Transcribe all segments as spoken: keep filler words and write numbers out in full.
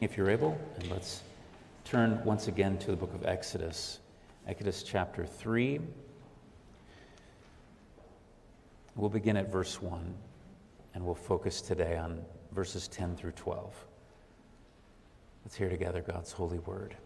if you're able, and let's turn once again to the book of Exodus, Exodus chapter three. We'll begin at verse one, and we'll focus today on verses ten through twelve. Let's hear together God's holy word.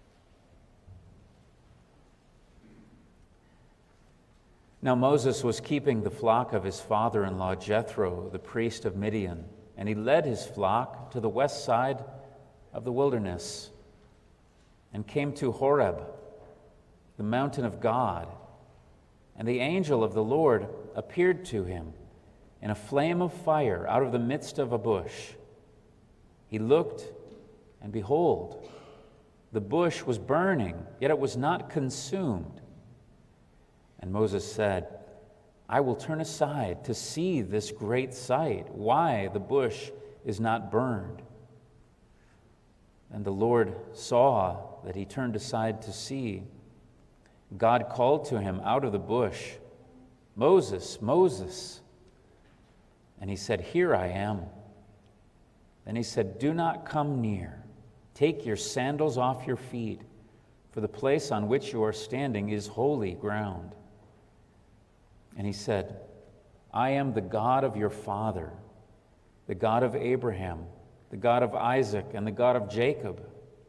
Now Moses was keeping the flock of his father-in-law Jethro, the priest of Midian, and he led his flock to the west side of the wilderness and came to Horeb, the mountain of God. And the angel of the Lord appeared to him in a flame of fire out of the midst of a bush. He looked, and behold, the bush was burning, yet it was not consumed. And Moses said, I will turn aside to see this great sight, why the bush is not burned. And the Lord saw that he turned aside to see. God called to him out of the bush, Moses, Moses. And he said, Here I am. Then he said, Do not come near. Take your sandals off your feet, for the place on which you are standing is holy ground. And he said, I am the God of your father, the God of Abraham, the God of Isaac, and the God of Jacob.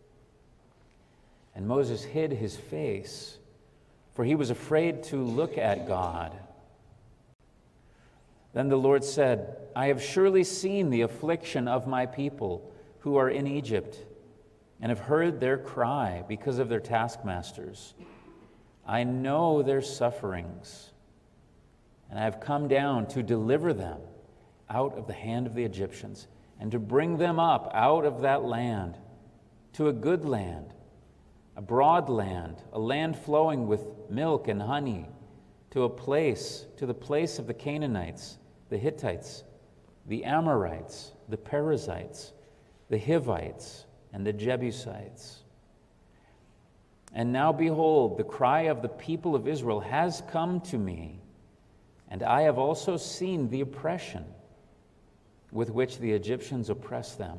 And Moses hid his face, for he was afraid to look at God. Then the Lord said, I have surely seen the affliction of my people who are in Egypt, and have heard their cry because of their taskmasters. I know their sufferings, and I have come down to deliver them out of the hand of the Egyptians, and to bring them up out of that land to a good land, a broad land, a land flowing with milk and honey, to a place, to the place of the Canaanites, the Hittites, the Amorites, the Perizzites, the Hivites, and the Jebusites. And now behold, the cry of the people of Israel has come to me, and I have also seen the oppression with which the Egyptians oppress them.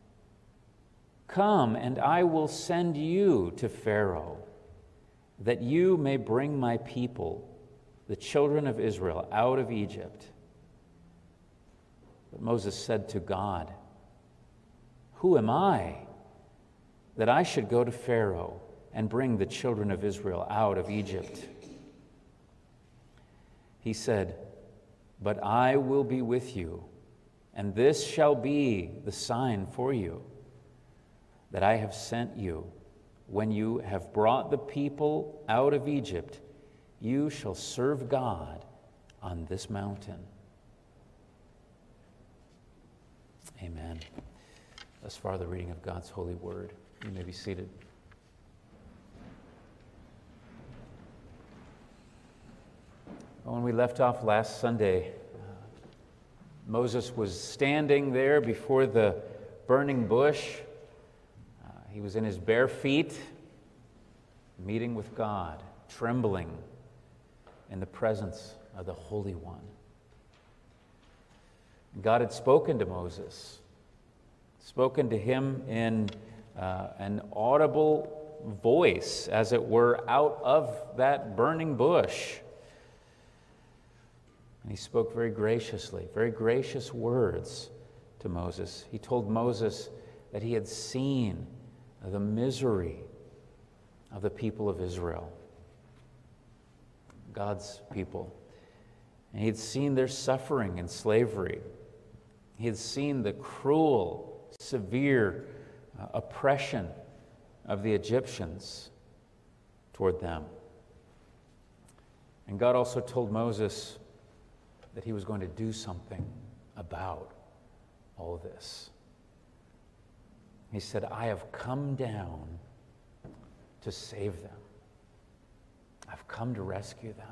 Come, and I will send you to Pharaoh, that you may bring my people, the children of Israel, out of Egypt. But Moses said to God, Who am I, that I should go to Pharaoh and bring the children of Israel out of Egypt? He said, But I will be with you, and this shall be the sign for you, that I have sent you. When you have brought the people out of Egypt, you shall serve God on this mountain. Amen. Thus far, the reading of God's holy word. You may be seated. When we left off last Sunday, uh, Moses was standing there before the burning bush. Uh, he was in his bare feet, meeting with God, trembling in the presence of the Holy One. God had spoken to Moses, spoken to him in uh, an audible voice, as it were, out of that burning bush. And he spoke very graciously, very gracious words to Moses. He told Moses that he had seen the misery of the people of Israel, God's people. And he had seen their suffering and slavery. He had seen the cruel, severe uh, oppression of the Egyptians toward them. And God also told Moses that he was going to do something about all this. He said, I have come down to save them. I've come to rescue them.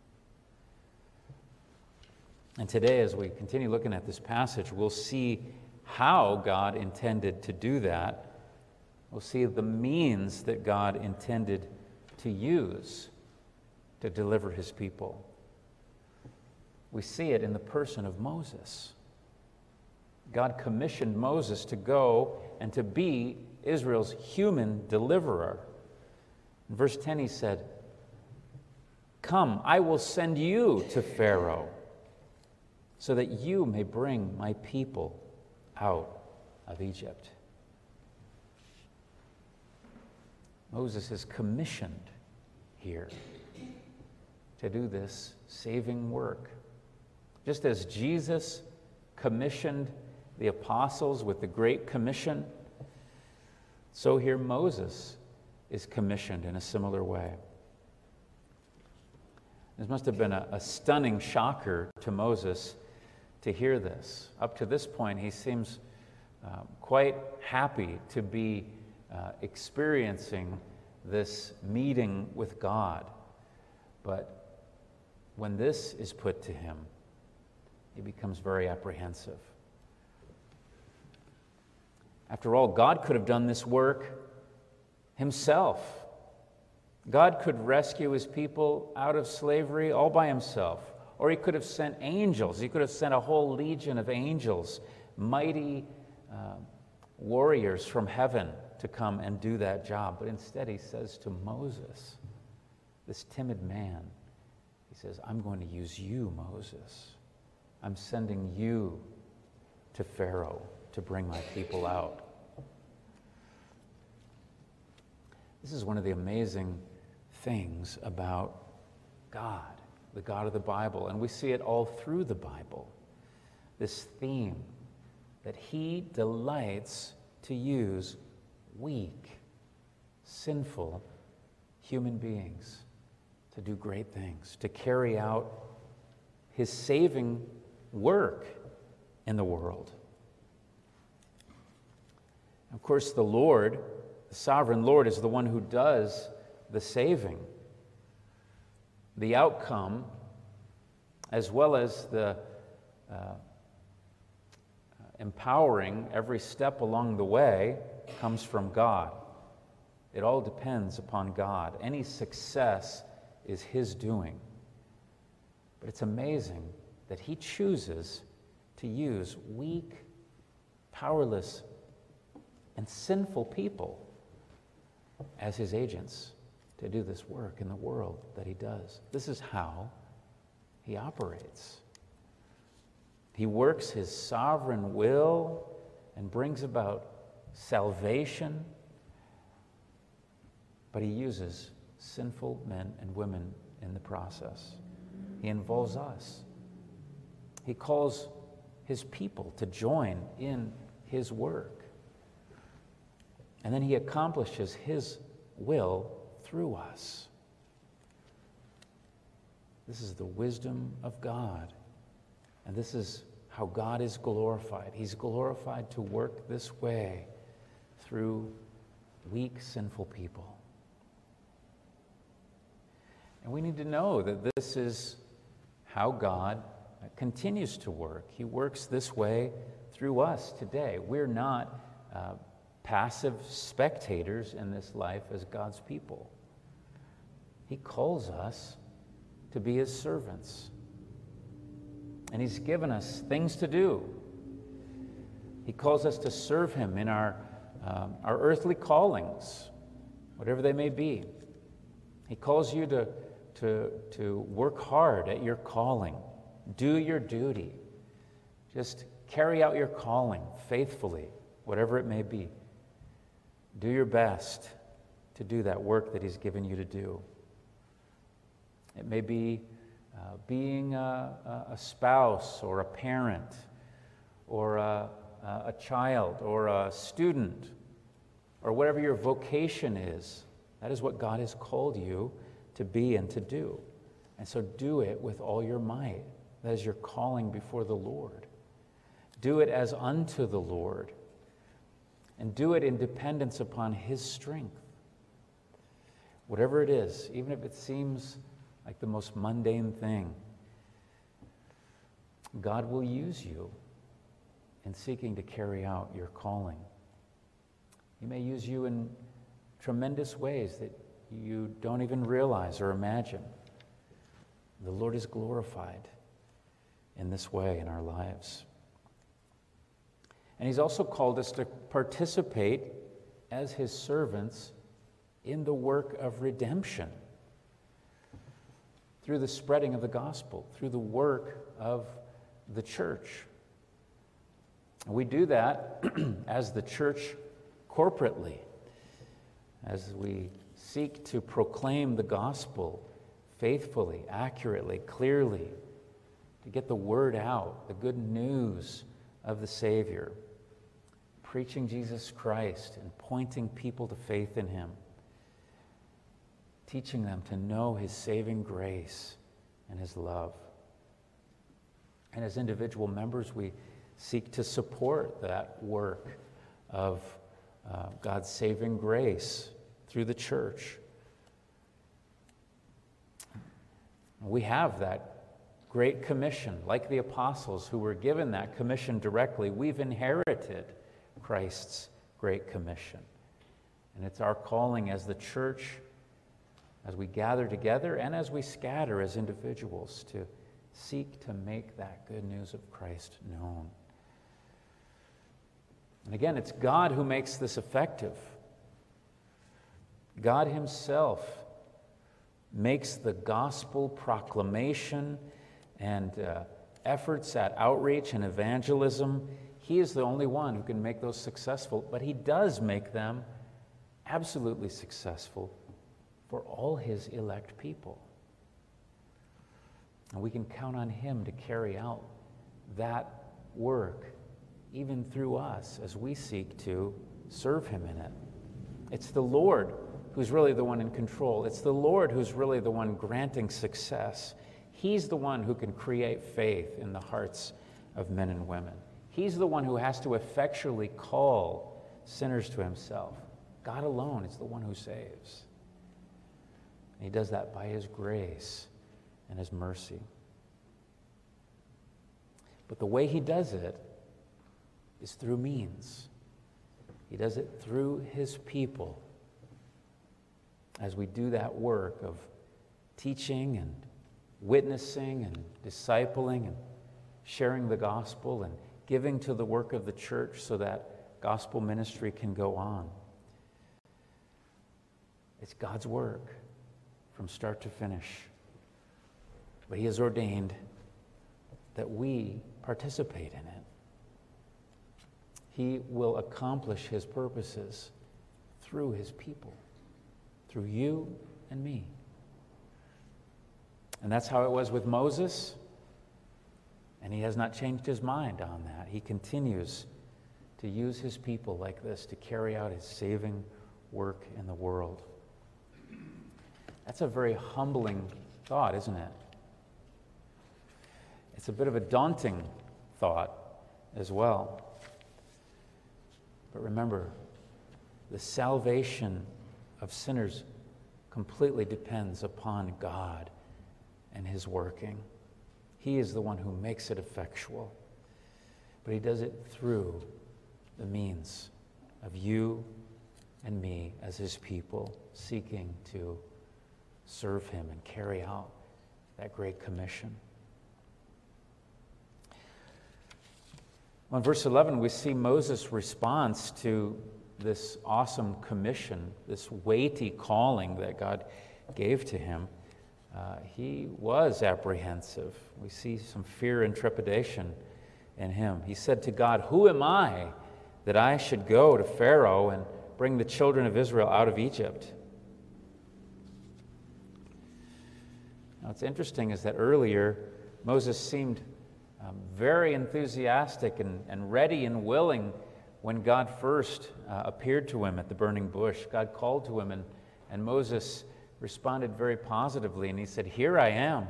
And today, as we continue looking at this passage, we'll see how God intended to do that. We'll see the means that God intended to use to deliver his people. We see it in the person of Moses. God commissioned Moses to go and to be Israel's human deliverer. In verse ten he said, "Come, I will send you to Pharaoh, so that you may bring my people out of Egypt." Moses is commissioned here to do this saving work. Just as Jesus commissioned the apostles with the Great Commission, so here Moses is commissioned in a similar way. This must have been a, a stunning shocker to Moses to hear this. Up to this point, he seems uh, quite happy to be uh, experiencing this meeting with God. But when this is put to him, he becomes very apprehensive. After all, God could have done this work himself. God could rescue his people out of slavery all by himself. Or he could have sent angels. He could have sent a whole legion of angels, mighty uh, warriors from heaven to come and do that job. But instead he says to Moses, this timid man, he says, "I'm going to use you, Moses. I'm sending you to Pharaoh to bring my people out." This is one of the amazing things about God, the God of the Bible, and we see it all through the Bible. This theme that he delights to use weak, sinful human beings to do great things, to carry out his saving work in the world. Of course, the Lord, the sovereign Lord, is the one who does the saving. The outcome, as well as the uh, empowering every step along the way, comes from God. It all depends upon God. Any success is his doing. But it's amazing that he chooses to use weak, powerless, and sinful people as his agents to do this work in the world that he does. This is how he operates. He works his sovereign will and brings about salvation, but he uses sinful men and women in the process. He involves us. He calls his people to join in his work. And then he accomplishes his will through us. This is the wisdom of God. And this is how God is glorified. He's glorified to work this way through weak, sinful people. And we need to know that this is how God continues to work. He works this way through us today. We're not uh, passive spectators in this life as God's people. He calls us to be his servants. And he's given us things to do. He calls us to serve him in our, um, our earthly callings, whatever they may be. He calls you to, to, to work hard at your calling. Do your duty. Just carry out your calling faithfully, whatever it may be. Do your best to do that work that he's given you to do. It may be uh, being a, a spouse or a parent or a, a child or a student or whatever your vocation is. That is what God has called you to be and to do. And so do it with all your might. That is your calling before the Lord. Do it as unto the Lord. And do it in dependence upon his strength. Whatever it is, even if it seems like the most mundane thing, God will use you in seeking to carry out your calling. He may use you in tremendous ways that you don't even realize or imagine. The Lord is glorified in this way in our lives. And he's also called us to participate as his servants in the work of redemption through the spreading of the gospel, through the work of the church. We do that as the church corporately, as we seek to proclaim the gospel faithfully, accurately, clearly, to get the word out, the good news of the Savior, preaching Jesus Christ and pointing people to faith in him, teaching them to know his saving grace and his love. And as individual members, we seek to support that work of uh, God's saving grace through the church. We have that great commission, like the apostles who were given that commission directly. We've inherited Christ's great commission. And it's our calling as the church, as we gather together and as we scatter as individuals, to seek to make that good news of Christ known. And again, it's God who makes this effective. God himself makes the gospel proclamation and uh, efforts at outreach and evangelism. He is the only one who can make those successful, but he does make them absolutely successful for all his elect people. And we can count on him to carry out that work, even through us, as we seek to serve him in it. It's the Lord who's really the one in control. It's the Lord who's really the one granting success. He's the one who can create faith in the hearts of men and women. He's the one who has to effectually call sinners to himself. God alone is the one who saves. And he does that by his grace and his mercy. But the way he does it is through means. He does it through his people. As we do that work of teaching and witnessing and discipling and sharing the gospel and giving to the work of the church so that gospel ministry can go on. It's God's work from start to finish. But he has ordained that we participate in it. He will accomplish his purposes through his people, through you and me. And that's how it was with Moses, and he has not changed his mind on that. He continues to use his people like this to carry out his saving work in the world. That's a very humbling thought, isn't it? It's a bit of a daunting thought as well. But remember, the salvation of sinners completely depends upon God and his working. He is the one who makes it effectual. But he does it through the means of you and me as his people seeking to serve him and carry out that great commission. Well, in verse eleven, we see Moses' response to this awesome commission, this weighty calling that God gave to him. Uh, he was apprehensive. We see some fear and trepidation in him. He said to God, "Who am I that I should go to Pharaoh and bring the children of Israel out of Egypt?" Now, what's interesting is that earlier, Moses seemed um, very enthusiastic and, and ready and willing when God first uh, appeared to him at the burning bush. God called to him, and, and Moses responded very positively, and he said, "Here I am."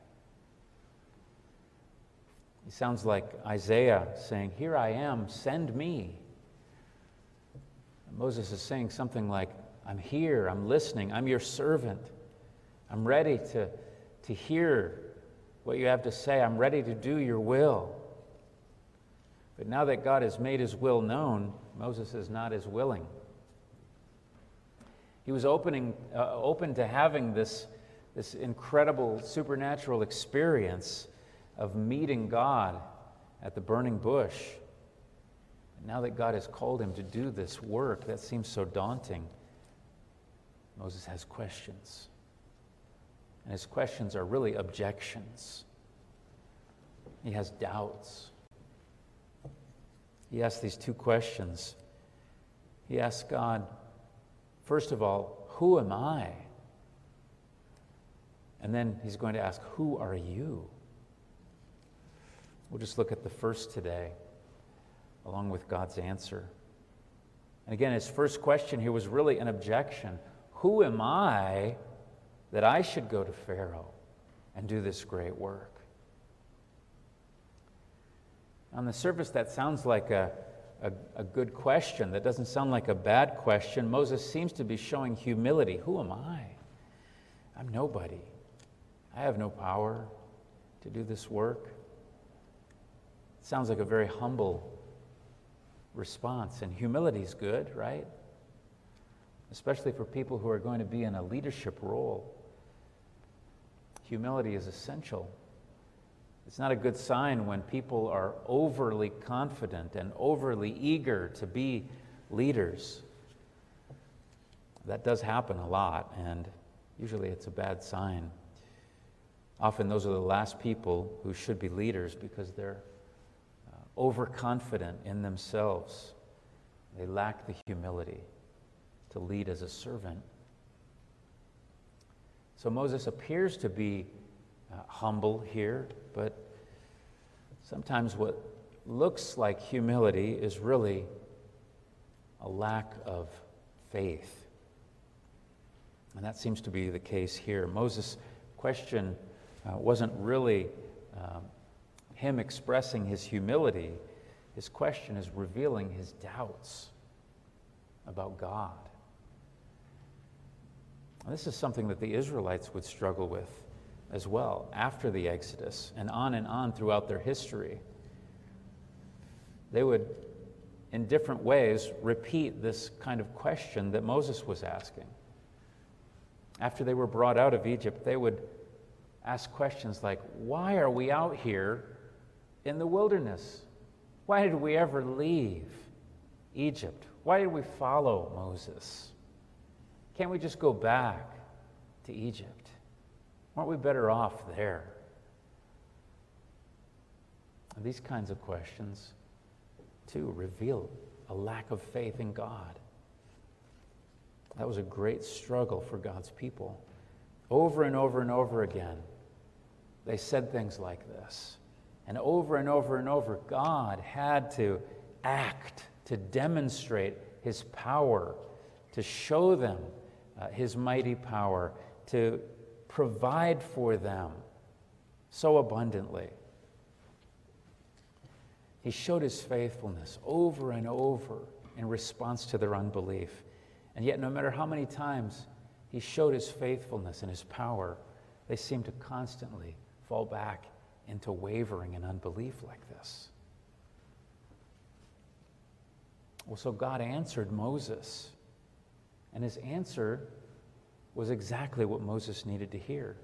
He sounds like Isaiah saying, "Here I am, send me." And Moses is saying something like, "I'm here, I'm listening, I'm your servant. I'm ready to, to hear what you have to say. I'm ready to do your will." But now that God has made his will known, Moses is not as willing. He was opening, uh, open to having this, this incredible supernatural experience of meeting God at the burning bush. Now that God has called him to do this work that seems so daunting, Moses has questions. And his questions are really objections. He has doubts. He asks these two questions. He asks God, first of all, who am I? And then he's going to ask, who are you? We'll just look at the first today, along with God's answer. And again, his first question here was really an objection. Who am I that I should go to Pharaoh and do this great work? On the surface, that sounds like a, a, a good question. That doesn't sound like a bad question. Moses seems to be showing humility. Who am I? I'm nobody. I have no power to do this work. It sounds like a very humble response. And humility is good, right? Especially for people who are going to be in a leadership role. Humility is essential. It's not a good sign when people are overly confident and overly eager to be leaders. That does happen a lot, and usually it's a bad sign. Often those are the last people who should be leaders because they're uh, overconfident in themselves. They lack the humility to lead as a servant. So Moses appears to be uh, humble here, but sometimes what looks like humility is really a lack of faith. And that seems to be the case here. Moses' question uh, wasn't really um, him expressing his humility. His question is revealing his doubts about God. And this is something that the Israelites would struggle with as well after the Exodus and on and on throughout their history. They would, in different ways, repeat this kind of question that Moses was asking. After they were brought out of Egypt, they would ask questions like, why are we out here in the wilderness? Why did we ever leave Egypt? Why did we follow Moses? Can't we just go back to Egypt? Aren't we better off there? And these kinds of questions, too, reveal a lack of faith in God. That was a great struggle for God's people. Over and over and over again, they said things like this. And over and over and over, God had to act to demonstrate his power, to show them uh, his mighty power, to provide for them so abundantly. He showed his faithfulness over and over in response to their unbelief. And yet, no matter how many times he showed his faithfulness and his power, they seemed to constantly fall back into wavering and unbelief like this. Well, so God answered Moses, and his answer was exactly what Moses needed to hear.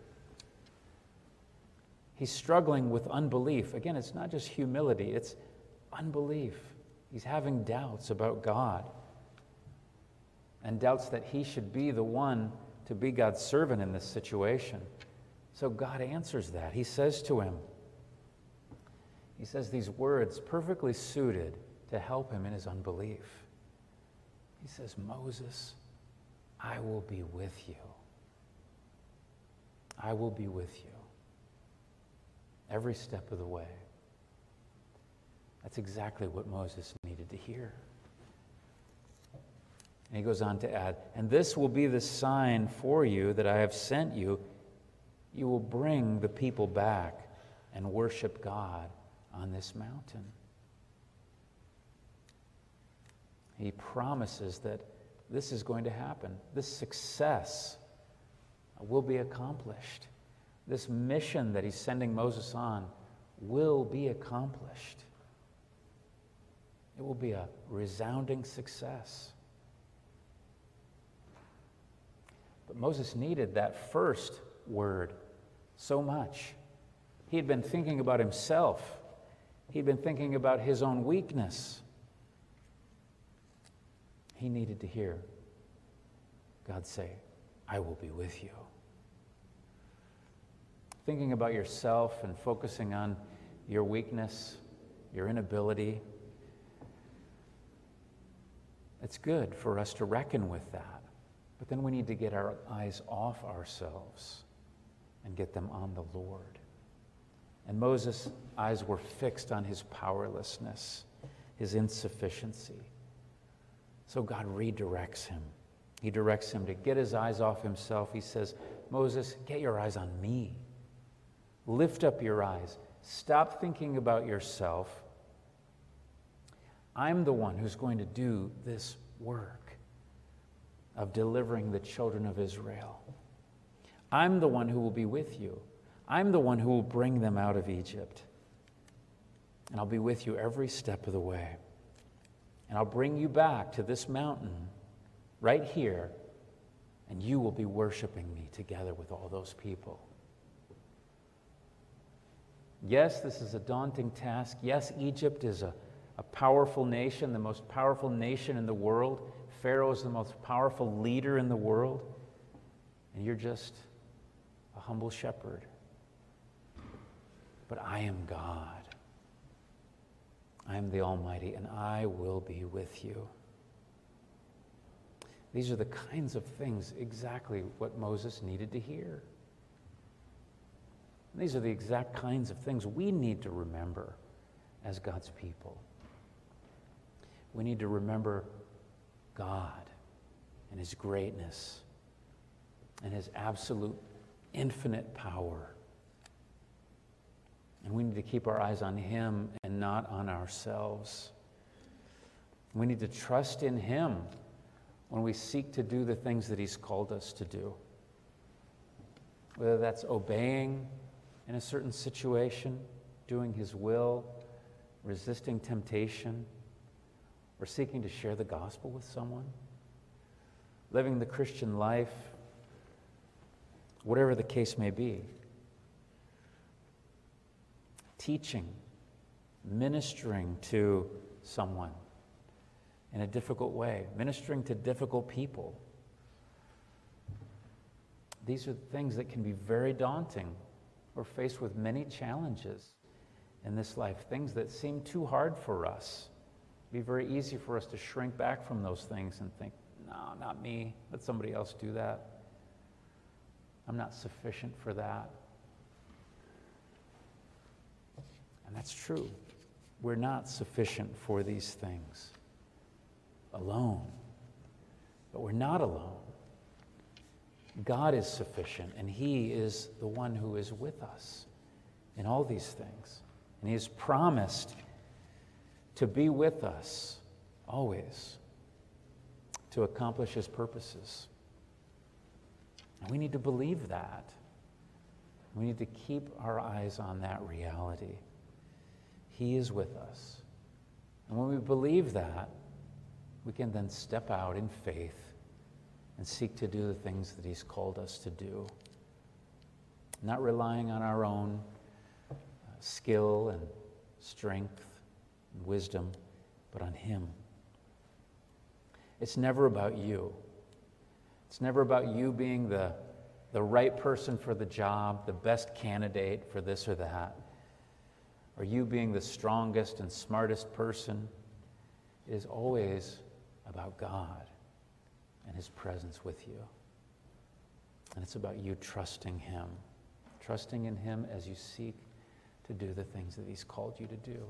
He's struggling with unbelief. Again, it's not just humility, it's unbelief. He's having doubts about God, and doubts that he should be the one to be God's servant in this situation. So God answers that. He says to him, he says these words perfectly suited to help him in his unbelief. He says, Moses, I will be with you. I will be with you every step of the way. That's exactly what Moses needed to hear. And he goes on to add, and this will be the sign for you that I have sent you. You will bring the people back and worship God on this mountain. He promises that this is going to happen. This success will be accomplished. This mission that he's sending Moses on will be accomplished. It will be a resounding success. But Moses needed that first word so much. He had been thinking about himself. He'd been thinking about his own weakness. He needed to hear God say, I will be with you. Thinking about yourself and focusing on your weakness, your inability, it's good for us to reckon with that. But then we need to get our eyes off ourselves and get them on the Lord. And Moses' eyes were fixed on his powerlessness, his insufficiency. So God redirects him. He directs him to get his eyes off himself. He says, Moses, get your eyes on me. Lift up your eyes. Stop thinking about yourself. I'm the one who's going to do this work of delivering the children of Israel. I'm the one who will be with you. I'm the one who will bring them out of Egypt. And I'll be with you every step of the way. And I'll bring you back to this mountain right here, and you will be worshiping me together with all those people. Yes, this is a daunting task. Yes, Egypt is a, a powerful nation, the most powerful nation in the world. Pharaoh is the most powerful leader in the world. And you're just a humble shepherd. But I am God. I am the Almighty, and I will be with you. These are the kinds of things exactly what Moses needed to hear. And these are the exact kinds of things we need to remember as God's people. We need to remember God and His greatness and His absolute infinite power. And we need to keep our eyes on Him and not on ourselves. We need to trust in Him when we seek to do the things that He's called us to do. Whether that's obeying in a certain situation, doing His will, resisting temptation, or seeking to share the gospel with someone, living the Christian life, whatever the case may be. Teaching, ministering to someone in a difficult way, ministering to difficult people. These are things that can be very daunting. We're faced with many challenges in this life, things that seem too hard for us. It'd be very easy for us to shrink back from those things and think, no, not me. Let somebody else do that. I'm not sufficient for that. And that's true. We're not sufficient for these things alone. But we're not alone. God is sufficient, and He is the one who is with us in all these things. And He has promised to be with us always to accomplish His purposes. And we need to believe that. We need to keep our eyes on that reality. He is with us. And when we believe that, we can then step out in faith and seek to do the things that He's called us to do. Not relying on our own uh, skill and strength and wisdom, but on Him. It's never about you. It's never about you being the, the right person for the job, the best candidate for this or that, or you being the strongest and smartest person. It is always about God and His presence with you. And it's about you trusting Him, trusting in Him as you seek to do the things that He's called you to do.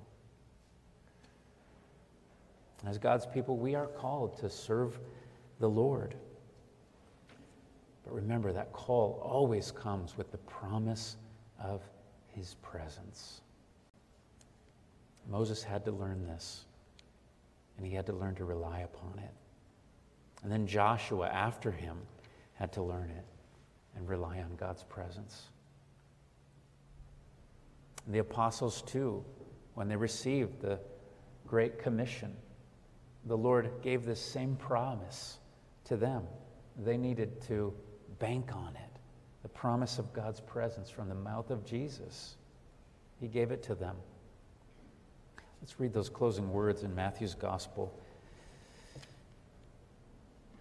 As God's people, we are called to serve the Lord. But remember, that call always comes with the promise of His presence. Moses had to learn this, and he had to learn to rely upon it. And then Joshua, after him, had to learn it and rely on God's presence. And the apostles, too, when they received the Great Commission, the Lord gave this same promise to them. They needed to bank on it, the promise of God's presence from the mouth of Jesus. He gave it to them. Let's read those closing words in Matthew's Gospel.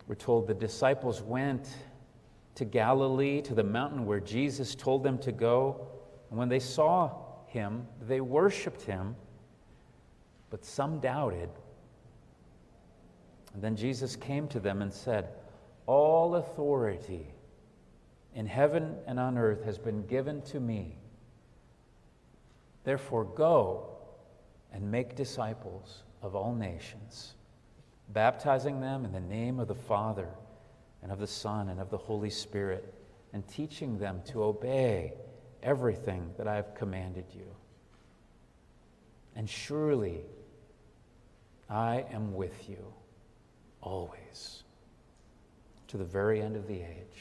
We're told the disciples went to Galilee, to the mountain where Jesus told them to go. And when they saw him, they worshiped him, but some doubted. And then Jesus came to them and said, "All authority in heaven and on earth has been given to me. Therefore go and make disciples of all nations, baptizing them in the name of the Father and of the Son and of the Holy Spirit, and teaching them to obey everything that I have commanded you. And surely I am with you always, to the very end of the age."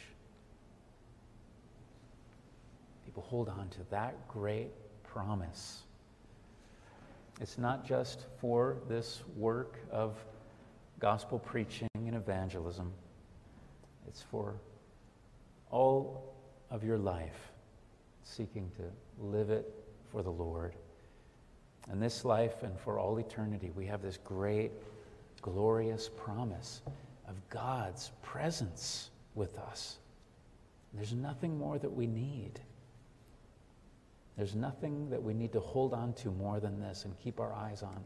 People, hold on to that great promise. It's not just for this work of gospel preaching and evangelism. It's for all of your life, seeking to live it for the Lord. And this life and for all eternity, we have this great, glorious promise of God's presence with us. There's nothing more that we need. There's nothing that we need to hold on to more than this and keep our eyes on.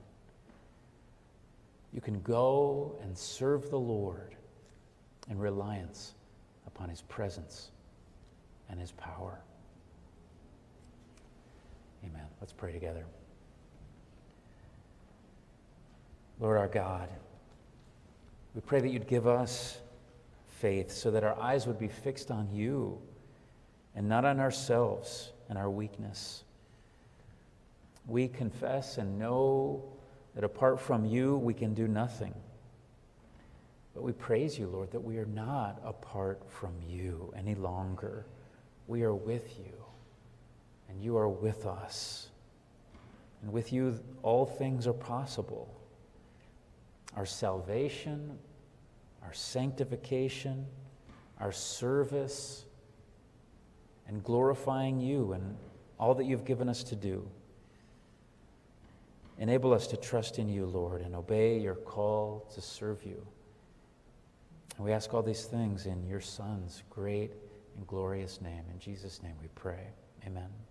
You can go and serve the Lord in reliance upon his presence and his power. Amen. Let's pray together. Lord our God, we pray that you'd give us faith so that our eyes would be fixed on you and not on ourselves and our weakness. We confess and know that apart from you, we can do nothing. But we praise you, Lord, that we are not apart from you any longer. We are with you, and you are with us. And with you, all things are possible. Our salvation, our sanctification, our service, and glorifying you and all that you've given us to do. Enable us to trust in you, Lord, and obey your call to serve you. And we ask all these things in your Son's great and glorious name. In Jesus' name we pray. Amen.